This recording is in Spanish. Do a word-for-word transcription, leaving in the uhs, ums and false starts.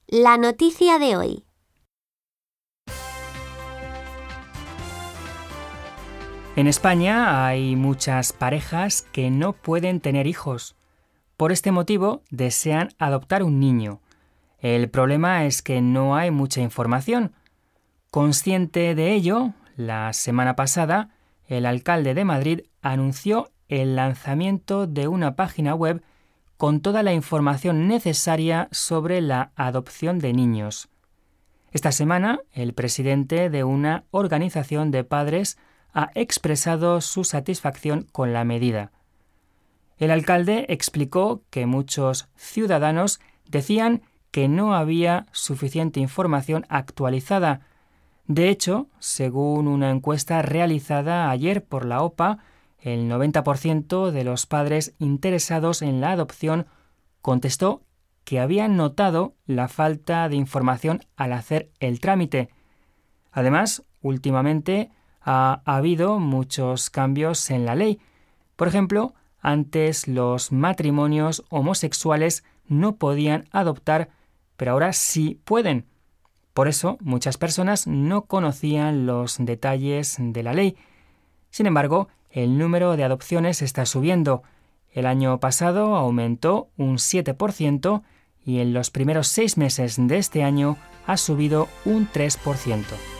La noticia de hoy. En España hay muchas parejas que no pueden tener hijos. Por este motivo desean adoptar un niño. El problema es que no hay mucha información. Consciente de ello, la semana pasada, el alcalde de Madrid anunció el lanzamiento de una página web con toda la información necesaria sobre la adopción de niños. Esta semana, el presidente de una organización de padres ha expresado su satisfacción con la medida. El alcalde explicó que muchos ciudadanos decían que no había suficiente información actualizada. De hecho, según una encuesta realizada ayer por la OPA, el noventa por ciento de los padres interesados en la adopción contestó que habían notado la falta de información al hacer el trámite. Además, últimamente ha habido muchos cambios en la ley. Por ejemplo, antes los matrimonios homosexuales no podían adoptar, pero ahora sí pueden. Por eso, muchas personas no conocían los detalles de la ley. Sin embargo, el número de adopciones está subiendo. El año pasado aumentó un siete por ciento y en los primeros seis meses de este año ha subido un tres por ciento.